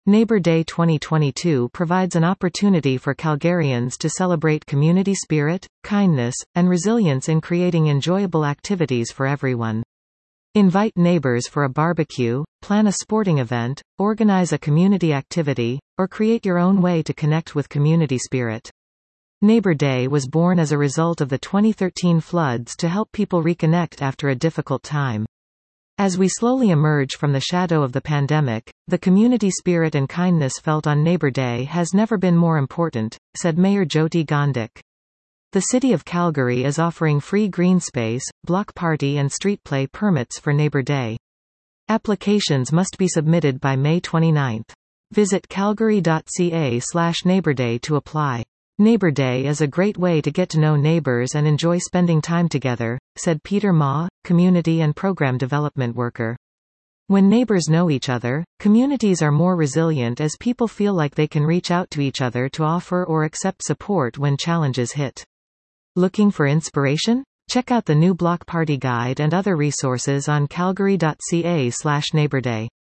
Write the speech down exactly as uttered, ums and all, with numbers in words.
Neighbour Day twenty twenty-two provides an opportunity for Calgarians to celebrate community spirit, kindness, and resilience in creating enjoyable activities for everyone. Invite neighbors for a barbecue, plan a sporting event, organize a community activity, or create your own way to connect with community spirit. Neighbour Day was born as a result of the twenty thirteen floods to help people reconnect after a difficult time. As we slowly emerge from the shadow of the pandemic, the community spirit and kindness felt on Neighbour Day has never been more important, said Mayor Jyoti Gondek. The City of Calgary is offering free green space, block party and street play permits for Neighbour Day. Applications must be submitted by May twenty-ninth. Visit calgary dot c a slash neighbour day to apply. Neighbour Day is a great way to get to know neighbors and enjoy spending time together, said Peter Ma, community and program development worker. When neighbors know each other, communities are more resilient as people feel like they can reach out to each other to offer or accept support when challenges hit. Looking for inspiration? Check out the new Block Party Guide and other resources on calgary dot c a slash neighbour day.